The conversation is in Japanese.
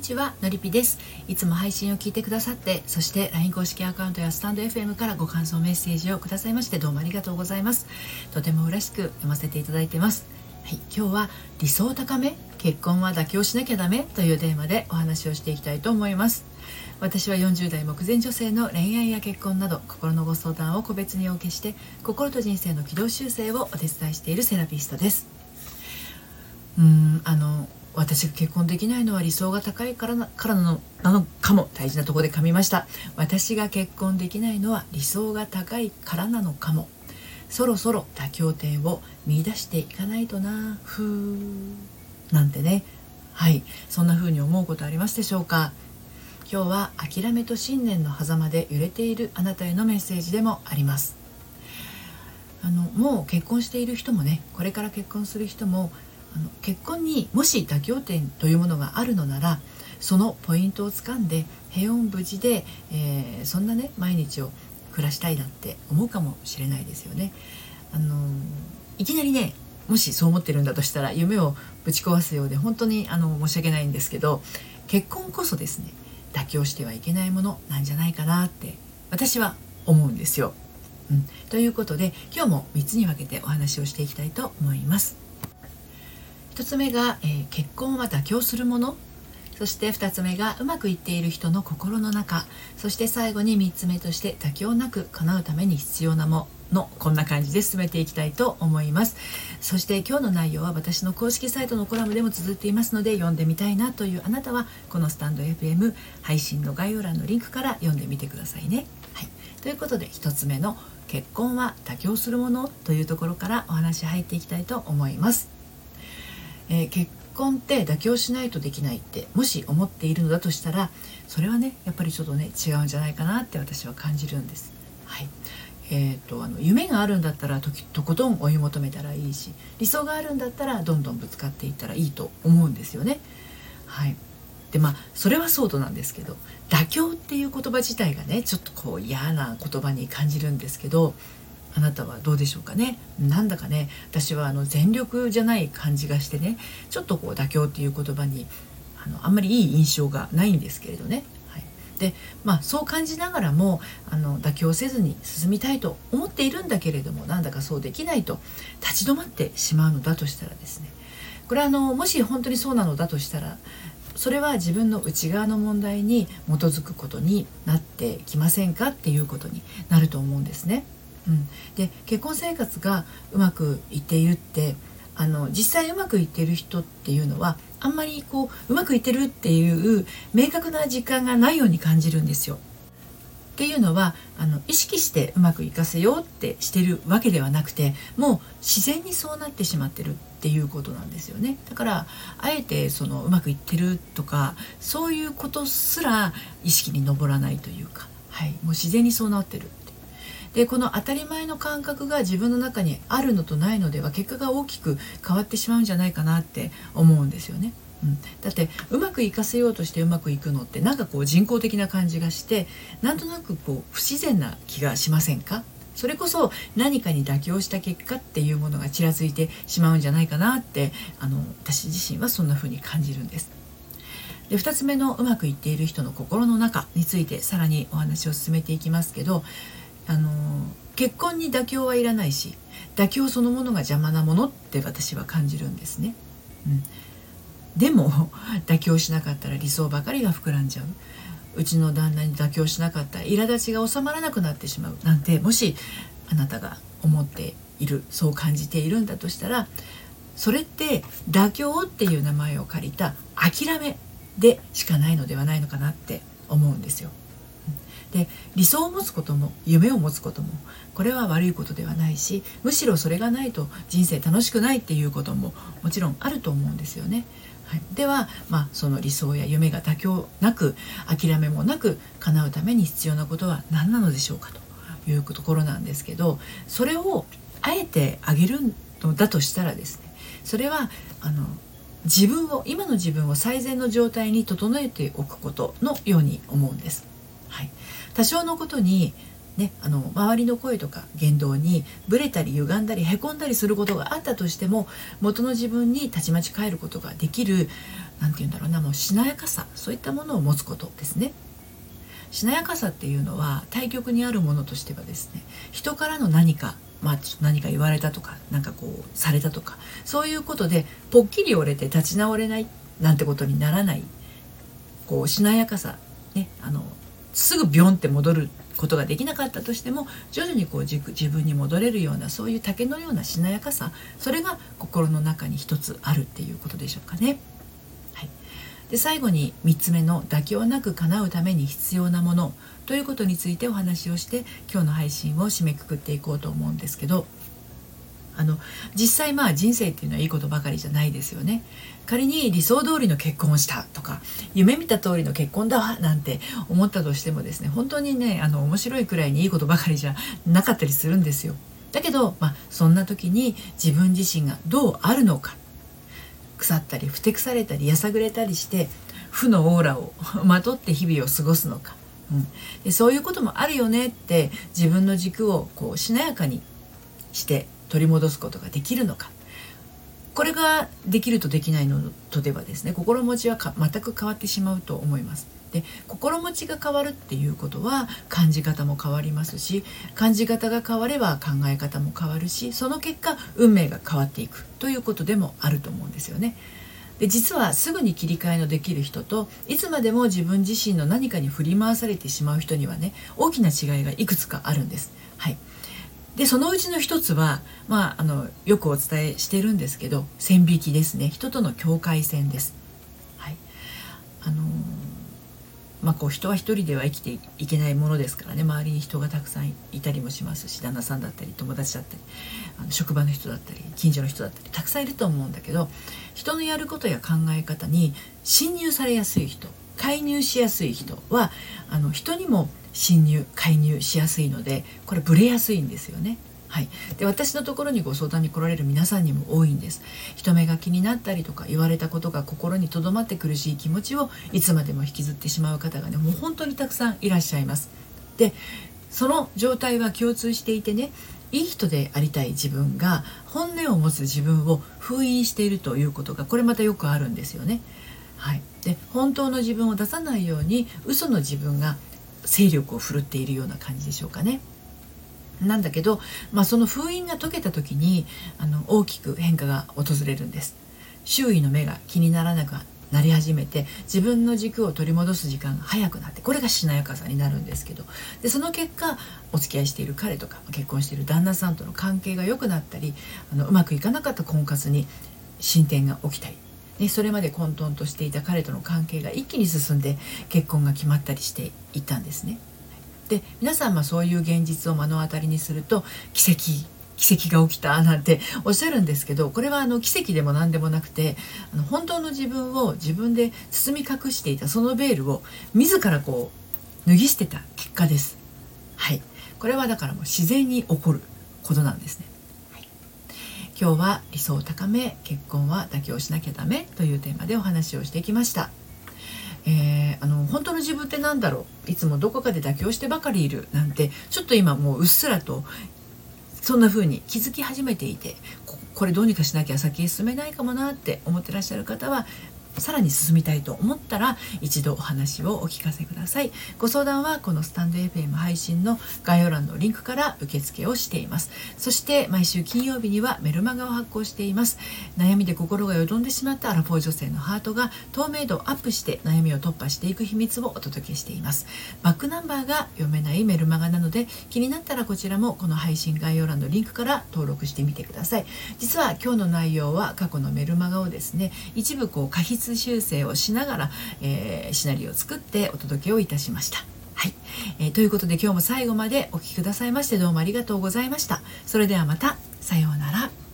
ちは、のりぴです。いつも配信を聞いてくださって、そして LINE 公式アカウントやスタンド FM からご感想メッセージをくださいまして、どうもありがとうございます。とても嬉しく読ませていただいてます。はい、今日は理想高め、結婚は妥協しなきゃダメというテーマでお話をしていきたいと思います。私は40代目前女性の恋愛や結婚など心のご相談を個別にお受けして、心と人生の軌道修正をお手伝いしているセラピストです。私が結婚できないのは理想が高いからなのかも。大事なところで噛みました。私が結婚できないのは理想が高いからなのかも。そろそろ妥協点を見出していかないとな、なんてね。はい、そんな風に思うことありますでしょうか。今日は諦めと信念の狭間で揺れているあなたへのメッセージでもあります。もう結婚している人もね、これから結婚する人も、結婚にもし妥協点というものがあるのなら、そのポイントをつかんで平穏無事で、そんなね毎日を暮らしたいなって思うかもしれないですよね。いきなりね、もしそう思ってるんだとしたら夢をぶち壊すようで本当に申し訳ないんですけど、結婚こそですね、妥協してはいけないものなんじゃないかなって私は思うんですよ。ということで今日も3つに分けてお話をしていきたいと思います。1つ目が、結婚は妥協するもの。そして2つ目がうまくいっている人の心の中。そして最後に3つ目として妥協なく叶うために必要なもの。こんな感じで進めていきたいと思います。そして今日の内容は私の公式サイトのコラムでも綴っていますので、読んでみたいなというあなたはこのスタンド FM 配信の概要欄のリンクから読んでみてくださいね。はい、ということで1つ目の結婚は妥協するものというところからお話入っていきたいと思います。結婚って妥協しないとできないってもし思っているのだとしたら、それはねやっぱりちょっとね違うんじゃないかなって私は感じるんです。はい、夢があるんだったらとことん追い求めたらいいし、理想があるんだったらどんどんぶつかっていったらいいと思うんですよね。はい、でそれはそうとなんですけど、妥協っていう言葉自体がねちょっとこう嫌な言葉に感じるんですけど、あなたはどうでしょうかね。なんだかね、私は全力じゃない感じがしてね、ちょっとこう妥協っていう言葉にあんまりいい印象がないんですけれどね。はい、でそう感じながらも妥協せずに進みたいと思っているんだけれども、なんだかそうできないと立ち止まってしまうのだとしたらですね、これはもし本当にそうなのだとしたら、それは自分の内側の問題に基づくことになってきませんかっていうことになると思うんですね。で結婚生活がうまくいっているって、実際うまくいっている人っていうのはあんまりうまくいってるっていう明確な実感がないように感じるんですよ。っていうのは意識してうまくいかせようってしてるわけではなくて、もう自然にそうなってしまってるっていうことなんですよね。だからあえてうまくいってるとかそういうことすら意識に上らないというか、はい、もう自然にそうなってる。でこの当たり前の感覚が自分の中にあるのとないのでは結果が大きく変わってしまうんじゃないかなって思うんですよね。だってうまくいかせようとしてうまくいくのってなんか人工的な感じがして、なんとなく不自然な気がしませんか。それこそ何かに妥協した結果っていうものがちらついてしまうんじゃないかなって私自身はそんな風に感じるんです。で2つ目のうまくいっている人の心の中についてさらにお話を進めていきますけど、結婚に妥協はいらないし、妥協そのものが邪魔なものって私は感じるんですね。でも妥協しなかったら理想ばかりが膨らんじゃう。うちの旦那に妥協しなかったら苛立ちが収まらなくなってしまうなんて、もしあなたが思っている、そう感じているんだとしたら、それって妥協っていう名前を借りた諦めでしかないのではないのかなって思うんですよ。で理想を持つことも夢を持つこともこれは悪いことではないし、むしろそれがないと人生楽しくないっていうことももちろんあると思うんですよね。はい、では、その理想や夢が妥協なく諦めもなく叶うために必要なことは何なのでしょうかというところなんですけど、それをあえてあげるのだとしたらですね、それは今の自分を最善の状態に整えておくことのように思うんです。はい、多少のことにね、周りの声とか言動にブレたり歪んだりへこんだりすることがあったとしても、元の自分にたちまち帰ることができる、なんて言うんだろうな、もうしなやかさ、そういったものを持つことですね。しなやかさっていうのは対極にあるものとしてはですね、人からの何か、何か言われたとか、なんかこうされたとか、そういうことでぽっきり折れて立ち直れないなんてことにならない、こうしなやかさね、すぐビョンって戻ることができなかったとしても、徐々にこう自分に戻れるような、そういう竹のようなしなやかさ、それが心の中に一つあるっていうことでしょうかね。はい、で最後に3つ目の妥協なく叶うために必要なものということについてお話をして、今日の配信を締めくくっていこうと思うんですけど、実際人生っていうのはいいことばかりじゃないですよね。仮に理想通りの結婚をしたとか、夢見た通りの結婚だわなんて思ったとしてもですね、本当にね、面白いくらいにいいことばかりじゃなかったりするんですよ。だけど、そんな時に自分自身がどうあるのか、腐ったりふてくされたりやさぐれたりして負のオーラをまとって日々を過ごすのか、でそういうこともあるよねって自分の軸をこうしなやかにして取り戻すことができるのか。これができるとできないのとではですね、心持ちは全く変わってしまうと思います。で心持ちが変わるっていうことは感じ方も変わりますし、感じ方が変われば考え方も変わるし、その結果運命が変わっていくということでもあると思うんですよね。で実はすぐに切り替えのできる人と、いつまでも自分自身の何かに振り回されてしまう人にはね、大きな違いがいくつかあるんです。はい。でそのうちの一つは、よくお伝えしているんですけど、線引きですね。人との境界線です。はい。人は一人では生きていけないものですからね、周りに人がたくさんいたりもしますし、旦那さんだったり友達だったり職場の人だったり近所の人だったりたくさんいると思うんだけど、人のやることや考え方に侵入されやすい人、介入しやすい人は人にも侵入介入しやすいので、これブレやすいんですよね。はい、で私のところにご相談に来られる皆さんにも多いんです。人目が気になったりとか、言われたことが心に留まって苦しい気持ちをいつまでも引きずってしまう方がね、もう本当にたくさんいらっしゃいます。でその状態は共通していてね、いい人でありたい自分が本音を持つ自分を封印しているということが、これまたよくあるんですよね。はい、で本当の自分を出さないように嘘の自分が勢力を振るっているような感じでしょうかね。なんだけど、その封印が解けた時に大きく変化が訪れるんです。周囲の目が気にならなくなり始めて、自分の軸を取り戻す時間が早くなって、これがしなやかさになるんですけど、でその結果お付き合いしている彼とか結婚している旦那さんとの関係が良くなったり、うまくいかなかった婚活に進展が起きたり、それまで混沌としていた彼との関係が一気に進んで結婚が決まったりしていったんですね。で皆さんそういう現実を目の当たりにすると、奇跡が起きたなんておっしゃるんですけど、これは奇跡でも何でもなくて、本当の自分を自分で包み隠していたそのベールを自らこう脱ぎ捨てた結果です。はい、これはだからもう自然に起こることなんですね。はい、今日は理想を高め、結婚は妥協しなきゃダメというテーマでお話をしてきました。本当の自分って何だろう、いつもどこかで妥協してばかりいるなんて、ちょっと今もううっすらとそんな風に気づき始めていて、これどうにかしなきゃ先へ進めないかもなって思ってらっしゃる方は、さらに進みたいと思ったら一度お話をお聞かせください。ご相談はこのスタンド FM 配信の概要欄のリンクから受付をしています。そして毎週金曜日にはメルマガを発行しています。悩みで心がよどんでしまったアラフォー女性のハートが透明度をアップして悩みを突破していく秘密をお届けしています。バックナンバーが読めないメルマガなので、気になったらこちらもこの配信概要欄のリンクから登録してみてください。実は今日の内容は過去のメルマガをですね、一部過筆修正をしながら、シナリオを作ってお届けをいたしました。はい、ということで今日も最後までお聞きくださいましてどうもありがとうございました。それではまた、さようなら。